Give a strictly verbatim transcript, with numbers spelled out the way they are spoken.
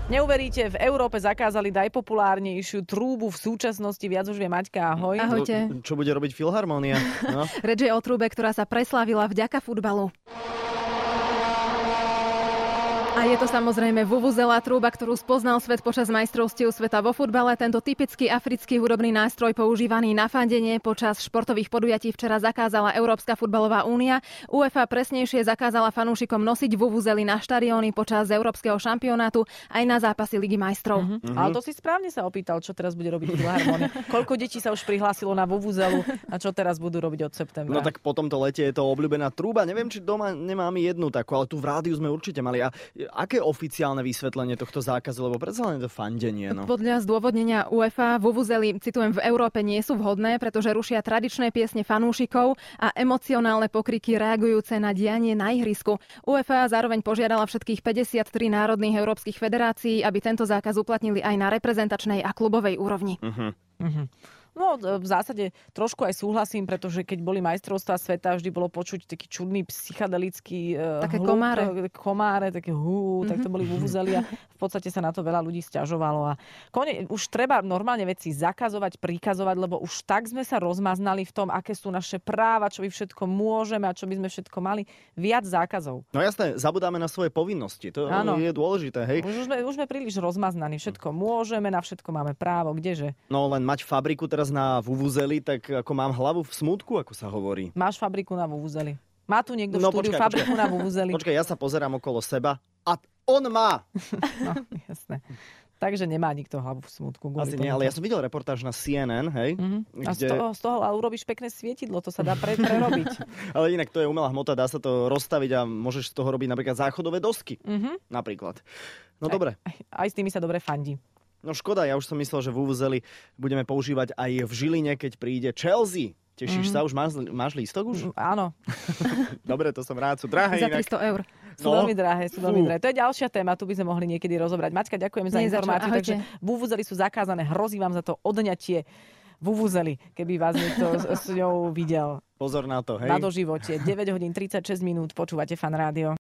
Neuveríte, v Európe zakázali najpopulárnejšiu trúbu v súčasnosti. Viac už vie Maťka, ahoj. Ahojte. Čo bude robiť Filharmónia? No. Reč je o trúbe, ktorá sa preslávila vďaka futbalu. A je to samozrejme vuvuzela, trúba, ktorú spoznal svet počas majstrovstiev sveta vo futbale. Tento typický africký hudobný nástroj používaný na fandenie počas športových podujatí včera zakázala Európska futbalová únia. UEFA presnejšie zakázala fanúšikom nosiť vuvuzely na štadióny počas európskeho šampionátu aj na zápasy Ligy majstrov. Mm-hmm. Ale to si správne sa opýtal, čo teraz bude robiť Filharmónia. Koľko detí sa už prihlásilo na vuvuzelu a čo teraz budú robiť od septembra? No tak po tomto lete je to obľúbená trúba. Neviem, či doma nemáme jednu takú, ale tu v rádiu sme určite mali. A aké oficiálne vysvetlenie tohto zákazu, lebo predsa len je to fandenie, no. Podľa zdôvodnenia UEFA vuvuzely, citujem, v Európe nie sú vhodné, pretože rušia tradičné piesne fanúšikov a emocionálne pokriky reagujúce na dianie na ihrisku. UEFA zároveň požiadala všetkých päťdesiattri národných európskych federácií, aby tento zákaz uplatnili aj na reprezentačnej a klubovej úrovni. Uh-huh. Uh-huh. No, v zásade trošku aj súhlasím, pretože keď boli majstrovstvá sveta, vždy bolo počuť taký čudný psychedelický také hluk, komáre. komáre, také hú, mm-hmm. tak to boli vuvuzely a v podstate sa na to veľa ľudí sťažovalo. A kone, už treba normálne veci zakazovať, prikazovať, lebo už tak sme sa rozmaznali v tom, aké sú naše práva, čo my všetko môžeme a čo by sme všetko mali. Viac zákazov. No jasné, zabudáme na svoje povinnosti. To ano. Je dôležité, hej. Už sme, už sme príliš rozmaznaní. Všetko môžeme, na všetko máme právo. Kdeže? No len mať fabriku teraz na vuvuzeli, tak ako mám hlavu v smútku, ako sa hovorí. Máš fabriku na vuvuzeli. Má tu niekto v no, štúdiu počkaj, fabriku počkaj. na vuvuzeli? Počkaj, ja sa pozerám okolo seba a on má. No, jasné. Takže nemá nikto hlavu v smútku. Asi nie, ale ja som videl reportáž na C N N, hej? Mm-hmm. A kde... z toho, z toho ale urobíš pekné svietidlo, to sa dá pre, prerobiť. Ale inak to je umelá hmota, dá sa to rozstaviť a môžeš z toho robiť napríklad záchodové dosky. Mm-hmm. Napríklad. No aj, dobre. Aj, aj s tými sa dobre fandí. No škoda, ja už som myslel, že vuvuzely budeme používať aj v Žiline, keď príde Chelsea. Tešíš mm. sa? Už máš, máš lístok už? Mm, áno. Dobre, to som rád. Sú drahé Za inak. tristo eur. Sú no. veľmi drahé, sú veľmi drahé. To je ďalšia téma, tu by sme mohli niekedy rozobrať. Maťka, ďakujem za Nie, informáciu. za takže vuvuzely sú zakázané. Hrozí vám za to odňatie vuvuzely, keby vás niekto s, s ňou videl. Pozor na to, hej. Na doživote. deväť hodín tridsaťšesť minút. Počúvate Fan Rádio.